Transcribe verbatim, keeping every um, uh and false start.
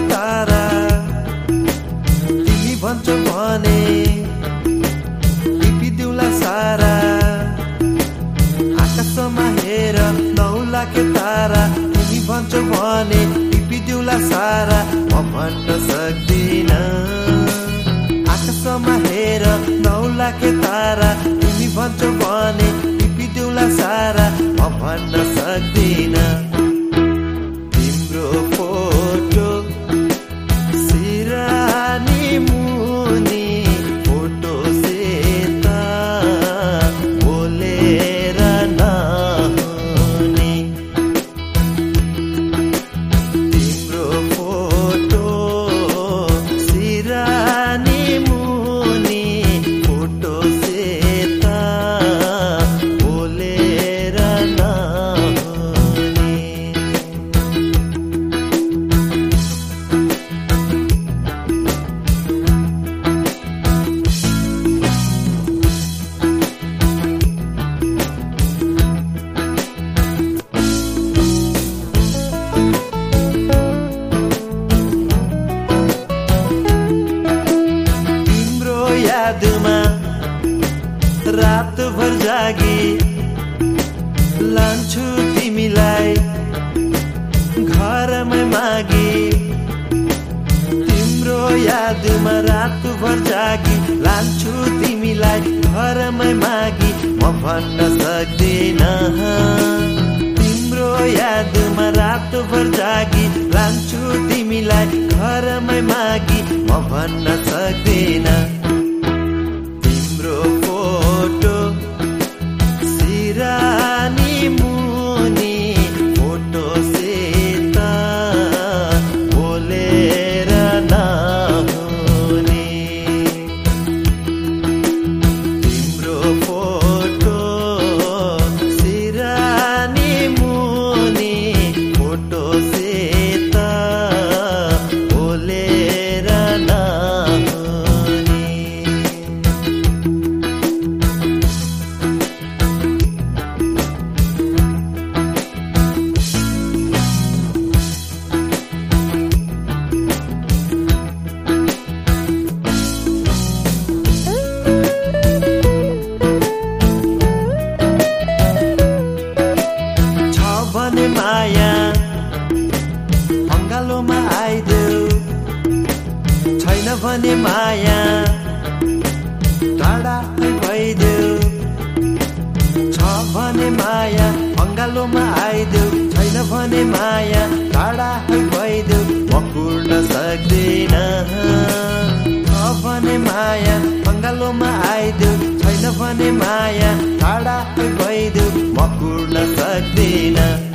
तारा तिमी भन्छौ भने टिपिदिउँला सारा आकाशमा हेर नौ लाख तारा तिमी भन्छौ भने टिपिदिउँला सारा म भन्न सक्दिन आकाशमा हेर नौ लाख तारा तिमी भन्छौ भने टिपिदिउँला सारा म भन्न सक्दिन तिम्रो फोटो सिरानी मुनि फोटो सेता बोलेर नहुने तिम्रो फोटो सिरानी मुनि फोटो सेता बोलेर नहुने यादमा रातभर जागी लान्छु तिमीलाई घरमै मागी तिम्रो यादमा रातभर जागी लान्छु तिमीलाई घरमै मागी म भन्न सक्दिन तिम्रो यादमा रातभर जागी लान्छु तिमीलाई घरमै मागी म भन्न सक्दिन तिम्रो फोटो सिरानी मुनि फोटो सेता बोलेर नहुने तिम्रो फोटो सिरानी मुनि फोटो सेता बोलेर नहुने भने माया अङ्गालोमा आइदेऊ छैन भने माया टाढा भइदेऊ छ भने माया अङ्गालोमा आइदेऊ छैन भने माया टाढा भइदेऊ म पूर्ण सक्दिन छ भने माया अङ्गालोमा आइदेऊ छैन भने माया टाढा भइदेऊ म पूर्ण सक्दिन